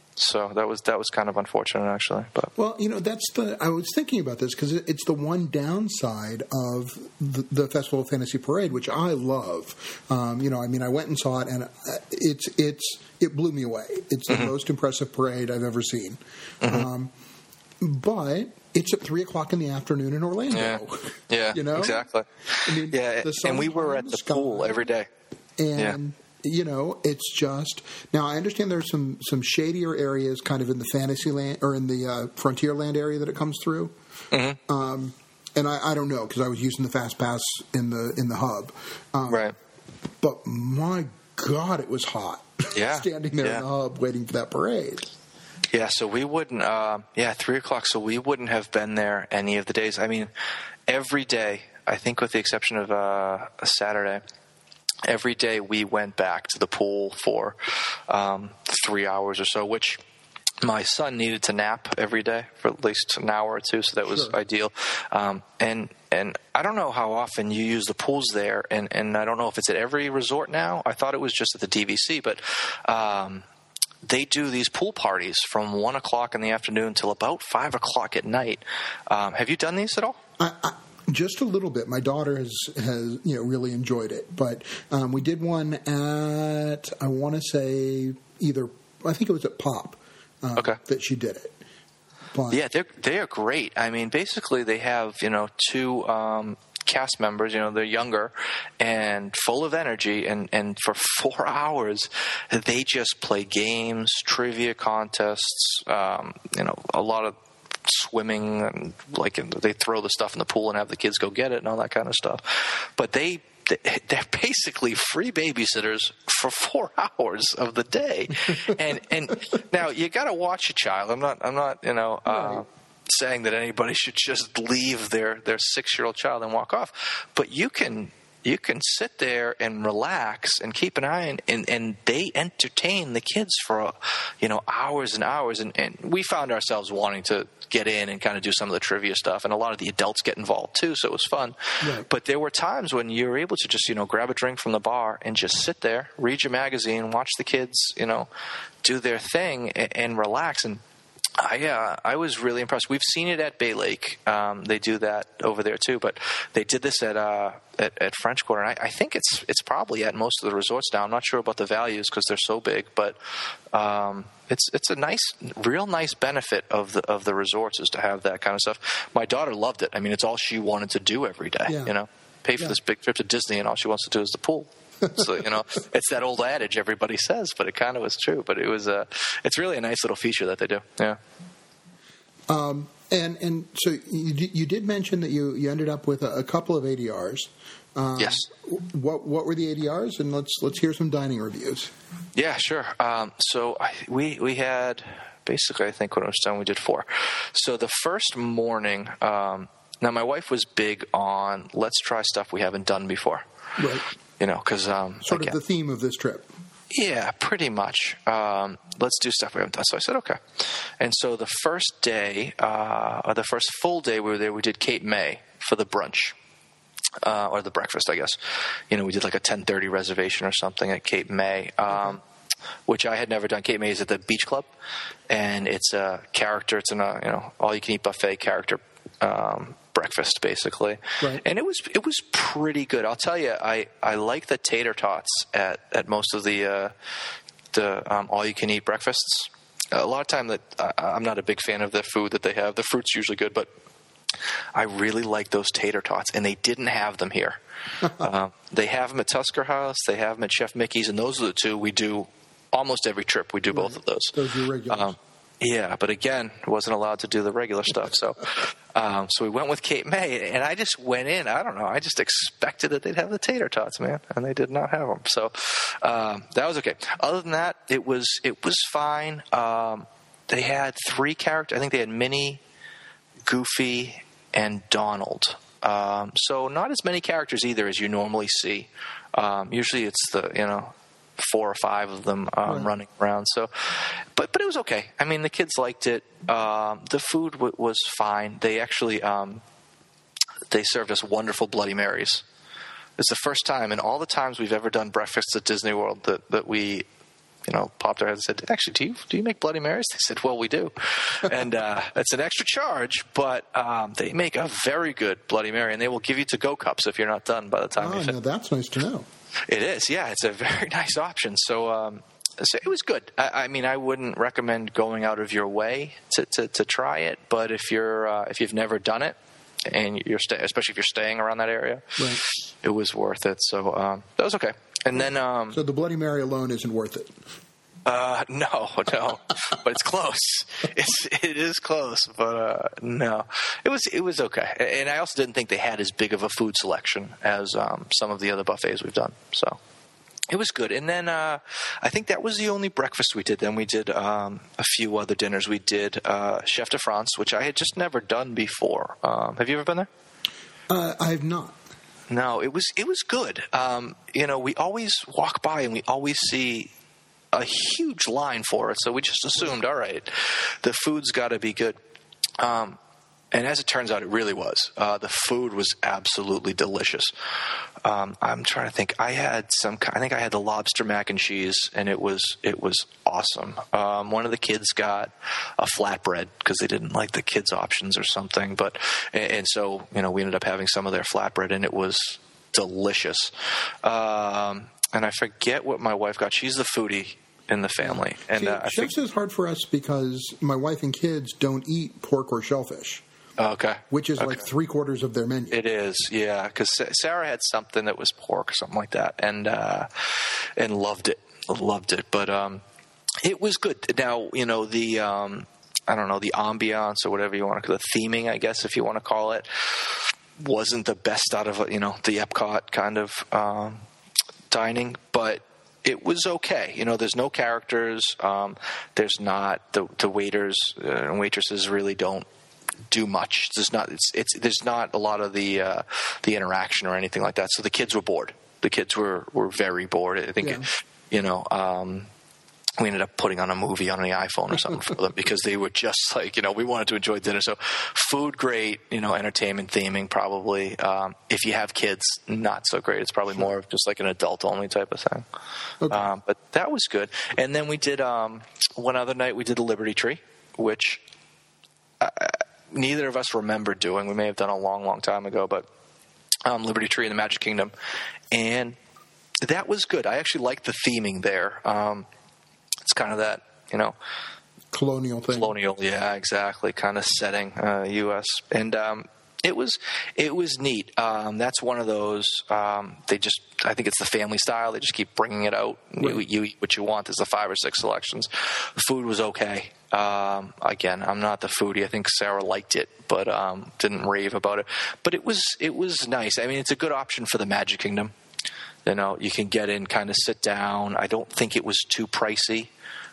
so that was that was kind of unfortunate, actually. But well, you know, that's the. I was thinking about this because it's the one downside of the, the Festival of Fantasy Parade, which I love. Um, you know, I mean, I went and saw it, and it's it's it blew me away. It's the mm-hmm. most impressive parade I've ever seen. Mm-hmm. Um, But it's at three o'clock in the afternoon in Orlando. Yeah, yeah, you know exactly. I mean, yeah, and we were at the sky, pool every day. And yeah. you know, it's just now. I understand there's some some shadier areas, kind of in the Fantasyland or in the uh, Frontierland area that it comes through. Mm-hmm. Um, and I, I don't know because I was using the Fast Pass in the in the hub. Um, right. But my God, it was hot. Yeah, standing there yeah. in the hub waiting for that parade. Yeah, so we wouldn't, uh, yeah, three o'clock, so we wouldn't have been there any of the days. I mean, every day, I think with the exception of uh, a Saturday, every day we went back to the pool for um, three hours or so, which my son needed to nap every day for at least an hour or two, so that was sure. ideal. Um, and and I don't know how often you use the pools there, and, and I don't know if it's at every resort now. I thought it was just at the D V C, but um, they do these pool parties from one o'clock in the afternoon till about five o'clock at night. Um, have you done these at all? I, I, just a little bit. My daughter has, has you know really enjoyed it, but um, we did one at I want to say either I think it was at Pop uh, okay. that she did it. But, yeah, they're they are great. I mean, basically they have you know two. Um, cast members, you know, they're younger and full of energy, and, and for four hours they just play games, trivia contests, um, you know, a lot of swimming, and like they throw the stuff in the pool and have the kids go get it and all that kind of stuff. But they they're basically free babysitters for four hours of the day. and and now you got to watch a child. I'm not I'm not you know uh, right. saying that anybody should just leave their their six year old child and walk off, but you can. You can sit there and relax and keep an eye on, and, and they entertain the kids for, you know, hours and hours. And, and we found ourselves wanting to get in and kind of do some of the trivia stuff. And a lot of the adults get involved too, so it was fun. Right. But there were times when you were able to just, you know, grab a drink from the bar and just sit there, read your magazine, watch the kids, you know, do their thing and, and relax. And I uh, I was really impressed. We've seen it at Bay Lake. Um, they do that over there too, but they did this at uh, at, at French Quarter. And I, I think it's it's probably at most of the resorts now. I'm not sure about the values because they're so big, but um, it's it's a nice, real nice benefit of the of the resorts is to have that kind of stuff. My daughter loved it. I mean, it's all she wanted to do every day. Yeah. You know, pay for yeah. this big trip to Disney, and all she wants to do is the pool. So, you know, it's that old adage everybody says, but it kind of was true. But it was a, it's really a nice little feature that they do. Yeah. Um, and and so you, you did mention that you, you ended up with a, a couple of A D Rs. Um, yes. What what were the A D Rs? And let's let's hear some dining reviews. Yeah, sure. Um, so I, we we had basically, I think when it was done, we did four. So the first morning, um, now my wife was big on let's try stuff we haven't done before. Right. You know, because um, sort again, of the theme of this trip. Yeah, pretty much. Um, let's do stuff we haven't done. So I said, okay. And so the first day, uh, or the first full day we were there, we did Cape May for the brunch, uh, or the breakfast, I guess. You know, we did like a ten thirty reservation or something at Cape May, um, okay. which I had never done. Cape May is at the Beach Club, and it's a character. It's an uh, you know all you can eat buffet character. Um, breakfast basically, right. And it was it was pretty good. I'll tell you, I, I like the tater tots at, at most of the uh, the um, all you can eat breakfasts. A lot of time that I, I'm not a big fan of the food that they have. The fruit's usually good, but I really like those tater tots, and they didn't have them here. uh, they have them at Tusker House. They have them at Chef Mickey's, and those are the two we do almost every trip. We do right. both of those. Those are regulars. Um, Yeah, but again, wasn't allowed to do the regular stuff. So um, so we went with Cape May, and I just went in. I don't know. I just expected that they'd have the tater tots, man, and they did not have them. So um, that was okay. Other than that, it was it was fine. Um, they had three characters. I think they had Minnie, Goofy, and Donald. Um, so not as many characters either as you normally see. Um, usually it's the, you know, four or five of them um, right. running around. So, but but it was okay. I mean, the kids liked it. Um, the food w- was fine. They actually um, they served us wonderful Bloody Marys. It's the first time in all the times we've ever done breakfasts at Disney World that, that we, you know, popped our heads and said, actually, do you do you make Bloody Marys? They said, well, we do. And uh, it's an extra charge, but um, they make a very good Bloody Mary, and they will give you to-go cups if you're not done by the time oh, you finish. Now that's nice to know. It is, yeah. It's a very nice option. So, um, so it was good. I, I mean, I wouldn't recommend going out of your way to, to, to try it, but if you're uh, if you've never done it, and you're sta- especially if you're staying around that area, right. it was worth it. So um, that was okay. And then, um, so the Bloody Mary alone isn't worth it. Uh, no, no, but it's close. It's it is close, but uh, no, it was it was okay. And I also didn't think they had as big of a food selection as um, some of the other buffets we've done. So it was good. And then uh, I think that was the only breakfast we did. Then we did um, a few other dinners. We did uh, Chef de France, which I had just never done before. Um, have you ever been there? Uh, I have not. No, it was it was good. Um, you know, we always walk by and we always see a huge line for it, so we just assumed, all right, the food's got to be good. Um, and as it turns out, it really was. Uh, the food was absolutely delicious. Um, I'm trying to think. I had some. I think I had the lobster mac and cheese, and it was it was awesome. Um, one of the kids got a flatbread because they didn't like the kids' options or something. But and, and so you know we ended up having some of their flatbread, and it was delicious. Um, And I forget what my wife got. She's the foodie in the family. And See, uh, I Chef's think is hard for us because my wife and kids don't eat pork or shellfish. Okay. Which is okay. like three quarters of their menu. It is, yeah. Because Sarah had something that was pork or something like that, and uh, and loved it, loved it. But um, it was good. Now you know the um, I don't know the ambiance or whatever you want to call it, the theming, I guess if you want to call it. wasn't the best out of, you know, the Epcot kind of um, dining, but it was okay. You know, there's no characters. Um, there's not the the waiters and waitresses really don't do much. There's not it's it's there's not a lot of the uh, the interaction or anything like that. So the kids were bored. The kids were, were very bored. I think, yeah. it, you know, um, we ended up putting on a movie on the iPhone or something for them because they were just like, you know, we wanted to enjoy dinner. So food, great, you know, entertainment theming probably. Um, if you have kids, not so great. It's probably more of just like an adult only type of thing. Okay. Um, but that was good. And then we did um, one other night we did the Liberty Tree, which uh, neither of us remember doing. We may have done a long, long time ago, but um, Liberty Tree in the Magic Kingdom. And that was good. I actually liked the theming there. Um, it's kind of that, you know, colonial thing. Colonial, yeah, exactly, kind of setting, uh, U S And um, it was it was neat. Um, that's one of those. Um, they just, I think it's the family style. They just keep bringing it out. Right. You, you eat what you want. There's the five or six selections. The food was okay. Um, again, I'm not the foodie. I think Sarah liked it, but um, didn't rave about it. But it was it was nice. I mean, it's a good option for the Magic Kingdom. You know, you can get in, kind of sit down. I don't think it was too pricey.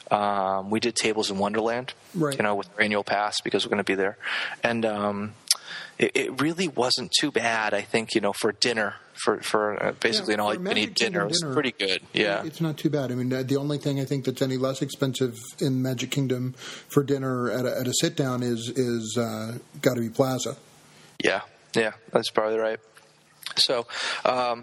Um, we did Tables in Wonderland, right. you know, with our annual pass because we're going to be there. And um, it, it really wasn't too bad, I think, you know, for dinner, for, for uh, basically yeah, an all-you-can-eat dinner. It was dinner, pretty good, yeah. It's not too bad. I mean, the only thing I think that's any less expensive in Magic Kingdom for dinner at a, at a sit-down is, is uh, got to be Plaza. Yeah, yeah, that's probably right. So, um,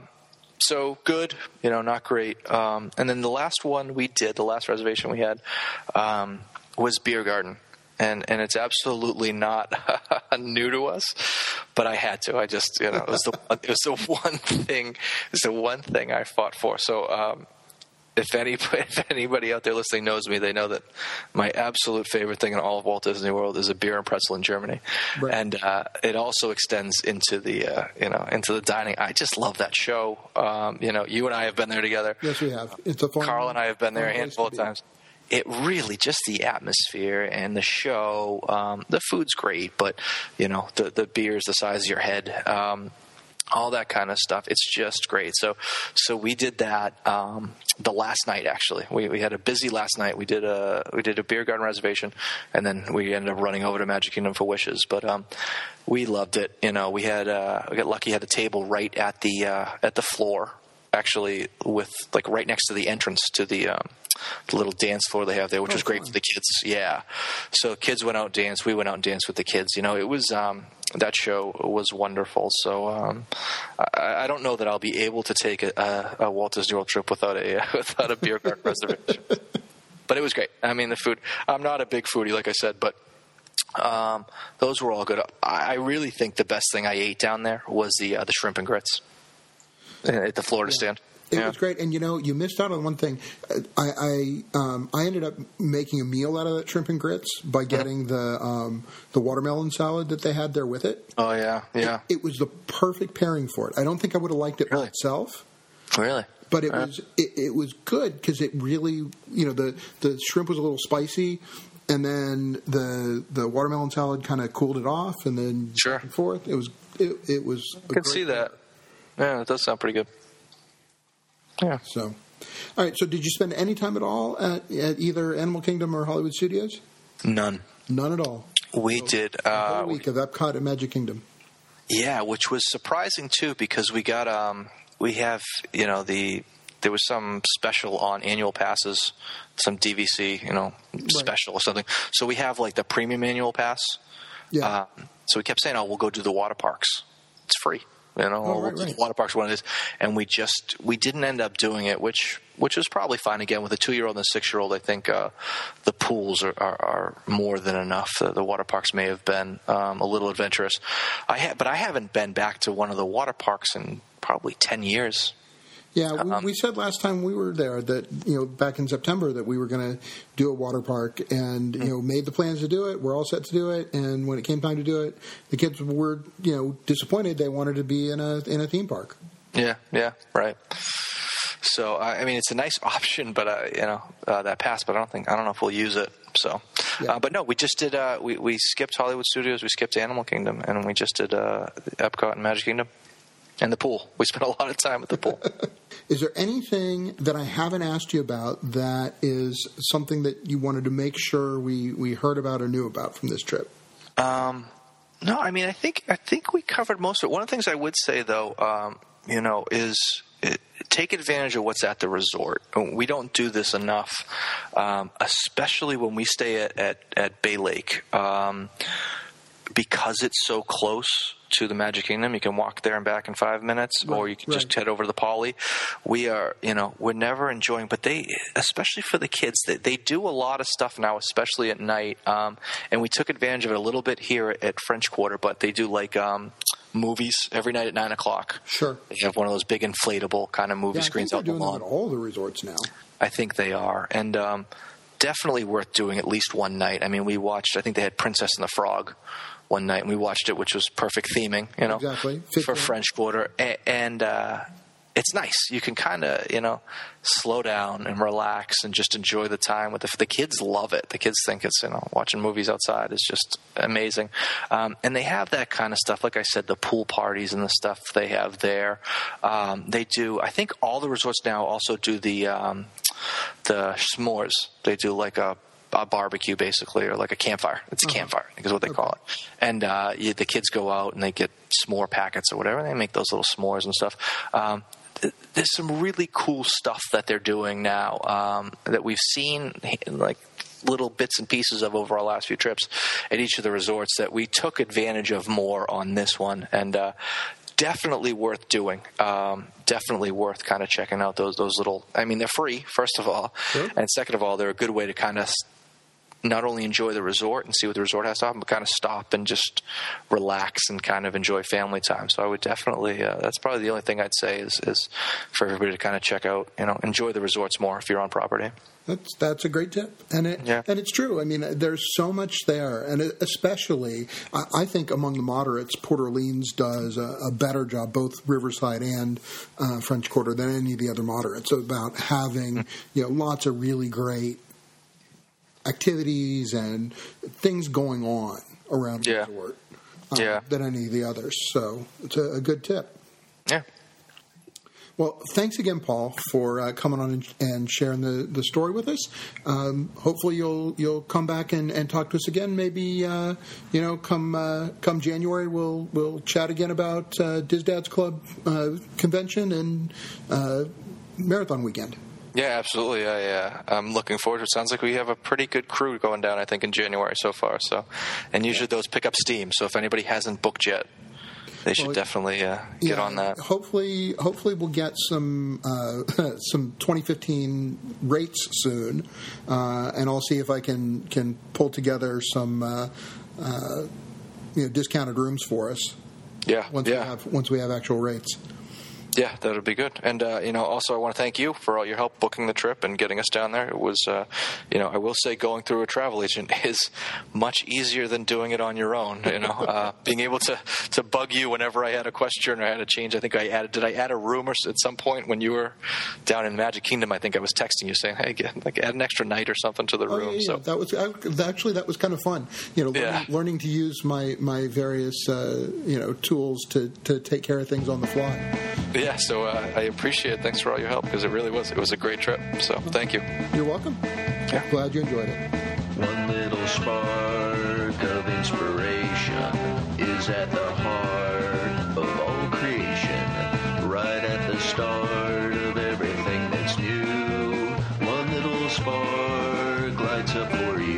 so good, you know, not great. Um, and then the last one we did, the last reservation we had, um, was Beer Garden. And and it's absolutely not new to us, but I had to. I just, you know, it was the it was the one thing, it was the one thing I fought for. So um, if any if anybody out there listening knows me, they know that my absolute favorite thing in all of Walt Disney World is a beer and pretzel in Germany, right. and uh, it also extends into the uh, you know into the dining. I just love that show. Um, you know, you and I have been there together. Yes, we have. It's a fun. Carl and I have been there a handful of be. times. It really, just the atmosphere and the show. Um, the food's great, but you know the the beer's the size of your head. Um, all that kind of stuff. It's just great. So, so we did that um, the last night. Actually, we we had a busy last night. We did a we did a beer garden reservation, and then we ended up running over to Magic Kingdom for Wishes. But um, we loved it. You know, we had uh, we got lucky. Had a table right at the uh, at the floor, actually, with like right next to the entrance to the. Um, the little dance floor they have there, which oh, was great fun. For the kids. Yeah. So kids went out and danced. We went out and danced with the kids. You know, it was, um, that show was wonderful. So, um, I, I don't know that I'll be able to take a, a, a Walt Disney World trip without a, without a beer garden reservation. But it was great. I mean, the food, I'm not a big foodie, like I said, but, um, those were all good. I, I really think the best thing I ate down there was the, uh, the shrimp and grits at the Florida yeah. stand. It yeah. was great, and you know, you missed out on one thing. I I, um, I ended up making a meal out of that shrimp and grits by getting the um, the watermelon salad that they had there with it. Oh yeah, yeah. It, it was the perfect pairing for it. I don't think I would have liked it really? by itself. Really, but it uh. was it, it was good because it really, you know, the the shrimp was a little spicy. And then the the watermelon salad kind of cooled it off, and then sure. back and forth. It was it, it was. I can see that. Yeah, it does sound pretty good. Yeah. So, all right. So, did you spend any time at all at, at either Animal Kingdom or Hollywood Studios? None. None at all. We so, did a uh, whole week of Epcot and Magic Kingdom. Yeah, which was surprising too, because we got um we have you know the there was some special on annual passes, some D V C you know right. special or something. So we have like the premium annual pass. Yeah. Uh, so we kept saying, "Oh, we'll go do the water parks. It's free." You know, oh, right, right. water parks one of these, and we just we didn't end up doing it, which which was probably fine. Again, with a two-year-old and a six-year-old, I think uh, the pools are, are, are more than enough. The, the water parks may have been um, a little adventurous. I ha- but I haven't been back to one of the water parks in probably ten years. Yeah, we, um, we said last time we were there that, you know, back in September that we were going to do a water park and, you know, made the plans to do it. We're all set to do it. And when it came time to do it, the kids were, you know, disappointed. They wanted to be in a in a theme park. Yeah, yeah, right. So, I mean, it's a nice option, but, uh, you know, uh, that pass, but I don't think, I don't know if we'll use it. So, Yeah. Uh, but no, we just did. Uh, we we skipped Hollywood Studios. We skipped Animal Kingdom, and we just did uh, Epcot and Magic Kingdom, and the pool. We spent a lot of time at the pool. Is there anything that I haven't asked you about that is something that you wanted to make sure we, we heard about or knew about from this trip? Um, no, I mean, I think I think we covered most of it. One of the things I would say, though, um, you know, is it, take advantage of what's at the resort. We don't do this enough, um, especially when we stay at, at, at Bay Lake. Um, because it's so close to the Magic Kingdom, you can walk there and back in five minutes, right, or you can right. just head over to the Poly. We are, you know, we're never enjoying, but they, especially for the kids, they, they do a lot of stuff now, especially at night. Um, and we took advantage of it a little bit here at French Quarter, but they do like um, movies every night at nine o'clock. Sure. They have one of those big inflatable kind of movie yeah, screens I out think the they're lawn. doing that at all the resorts now. I think they are, and um, definitely worth doing at least one night. I mean, we watched. I think they had Princess and the Frog one night, and we watched it, which was perfect theming, you know, exactly. for French Quarter. And, and uh, it's nice. You can kind of, you know, slow down and relax and just enjoy the time with the, the kids. Love it. The kids think it's, you know, watching movies outside is just amazing. Um, and they have that kind of stuff. Like I said, the pool parties and the stuff they have there. Um, they do, I think all the resorts now also do the, um, the s'mores. They do like a, a barbecue basically, or like a campfire. It's a uh-huh. campfire, I think is what they okay. call it. And uh, you, the kids go out and they get s'more packets or whatever. And they make those little s'mores and stuff. Um, th- there's some really cool stuff that they're doing now um, that we've seen, like little bits and pieces of over our last few trips at each of the resorts that we took advantage of more on this one. And uh, definitely worth doing. Um, definitely worth kind of checking out those those little. I mean, they're free, first of all, sure. and second of all, they're a good way to kind of not only enjoy the resort and see what the resort has to offer, but kind of stop and just relax and kind of enjoy family time. So I would definitely. Uh, that's probably the only thing I'd say is is for everybody to kind of check out. You know, enjoy the resorts more if you're on property. That's that's a great tip, and it yeah. and it's true. I mean, there's so much there, and especially I, I think among the moderates, Port Orleans does a, a better job, both Riverside and uh, French Quarter, than any of the other moderates about having mm. you know lots of really great activities and things going on around the yeah. resort um, yeah. than any of the others. So it's a, a good tip. Yeah. Well, thanks again, Paul, for uh, coming on and, and sharing the, the story with us. Um, hopefully, you'll you'll come back and, and talk to us again. Maybe uh, you know, come uh, come January, we'll we'll chat again about uh, Diz Dad's Club uh, convention and uh, marathon weekend. Yeah, absolutely. I, uh, I'm looking forward to it. Sounds like we have a pretty good crew going down, I think, in January so far. So, and usually those pick up steam. So if anybody hasn't booked yet, they should well, definitely uh, get yeah, on that. Hopefully, hopefully we'll get some uh, some twenty fifteen rates soon, uh, and I'll see if I can can pull together some uh, uh, you know discounted rooms for us. Yeah, once yeah. we have once we have actual rates. Yeah, that would be good. And, uh, you know, also I want to thank you for all your help booking the trip and getting us down there. It was, uh, you know, I will say going through a travel agent is much easier than doing it on your own, you know. Uh, being able to, to bug you whenever I had a question or I had a change. I think I added, did I add a room or at some point when you were down in Magic Kingdom? I think I was texting you saying, hey, get, like add an extra night or something to the oh, room. Yeah, yeah. So that was actually, that was kind of fun, you know, learning, yeah. learning to use my, my various, uh, you know, tools to, to take care of things on the fly. Yeah, so uh, I appreciate it. Thanks for all your help because it really was. It was a great trip. So thank you. You're welcome. Yeah. Glad you enjoyed it. One little spark of inspiration is at the heart of all creation. Right at the start of everything that's new. One little spark lights up for you.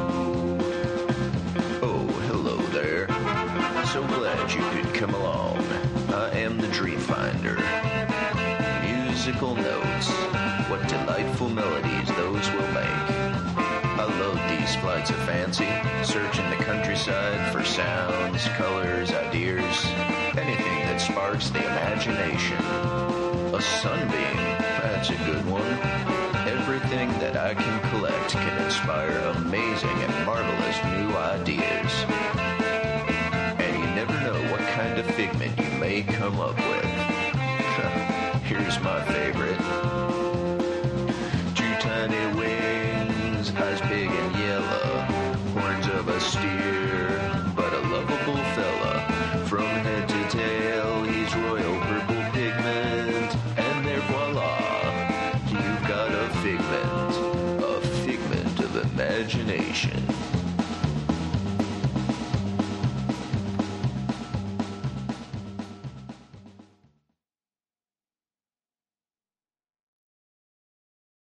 Oh, hello there. So glad you could come along. I am the Dream Finder. Musical notes, what delightful melodies those will make. I love these flights of fancy, searching the countryside for sounds, colors, ideas, anything that sparks the imagination. A sunbeam, that's a good one. Everything that I can collect can inspire amazing and marvelous new ideas. And you never know what kind of figment you may come up with. Here's my favorite. Two tiny wings, eyes big and yellow. Royal